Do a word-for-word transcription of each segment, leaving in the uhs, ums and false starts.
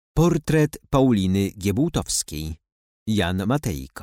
Portret Pauliny Giebułtowskiej. Jan Matejko.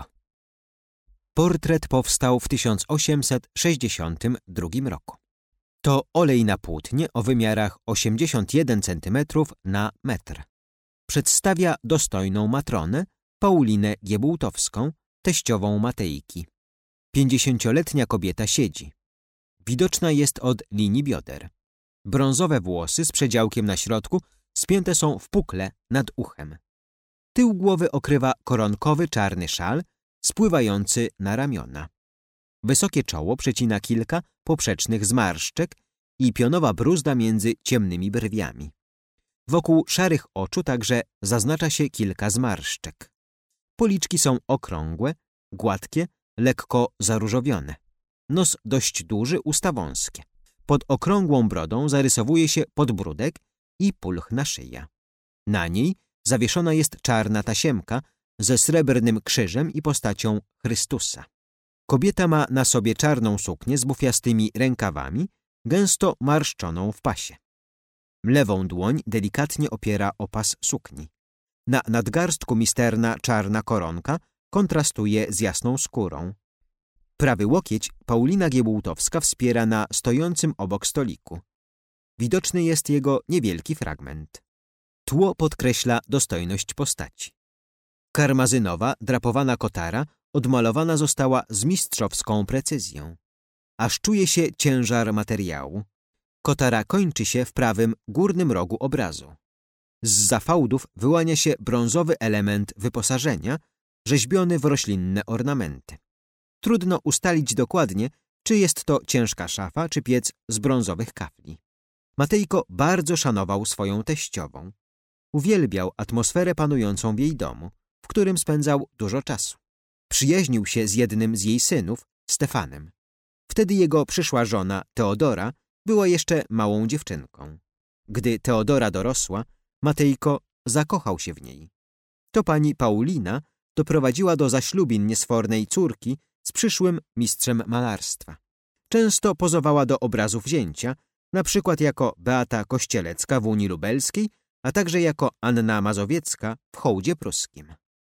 Portret powstał w tysiąc osiemset sześćdziesiątym drugim roku. To olej na płótnie o wymiarach osiemdziesiąt jeden centymetrów na metr. Przedstawia dostojną matronę Paulinę Giebułtowską, teściową Matejki. Pięćdziesięcioletnia kobieta siedzi. Widoczna jest od linii bioder. Brązowe włosy z przedziałkiem na środku spięte są w pukle nad uchem. Tył głowy okrywa koronkowy czarny szal spływający na ramiona. Wysokie czoło przecina kilka poprzecznych zmarszczek i pionowa bruzda między ciemnymi brwiami. Wokół szarych oczu także zaznacza się kilka zmarszczek. Policzki są okrągłe, gładkie, lekko zaróżowione. Nos dość duży, usta wąskie. Pod okrągłą brodą zarysowuje się podbródek i pulchna szyja. Na niej zawieszona jest czarna tasiemka ze srebrnym krzyżem i postacią Chrystusa. Kobieta ma na sobie czarną suknię z bufiastymi rękawami, gęsto marszczoną w pasie. Lewą dłoń delikatnie opiera o pas sukni. Na nadgarstku misterna czarna koronka kontrastuje z jasną skórą. Prawy łokieć Paulina Giebułtowska wspiera na stojącym obok stoliku. Widoczny jest jego niewielki fragment. Tło podkreśla dostojność postaci. Karmazynowa, drapowana kotara odmalowana została z mistrzowską precyzją. Aż czuje się ciężar materiału. Kotara kończy się w prawym górnym rogu obrazu. Zza fałdów wyłania się brązowy element wyposażenia, rzeźbiony w roślinne ornamenty. Trudno ustalić dokładnie, czy jest to ciężka szafa, czy piec z brązowych kafli. Matejko bardzo szanował swoją teściową. Uwielbiał atmosferę panującą w jej domu, w którym spędzał dużo czasu. Przyjaźnił się z jednym z jej synów, Stefanem. Wtedy jego przyszła żona, Teodora, była jeszcze małą dziewczynką. Gdy Teodora dorosła, Matejko zakochał się w niej. To pani Paulina doprowadziła do zaślubin niesfornej córki z przyszłym mistrzem malarstwa. Często pozowała do obrazów zięcia, na przykład jako Beata Kościelecka w Unii Lubelskiej, a także jako Anna Mazowiecka w Hołdzie Pruskim.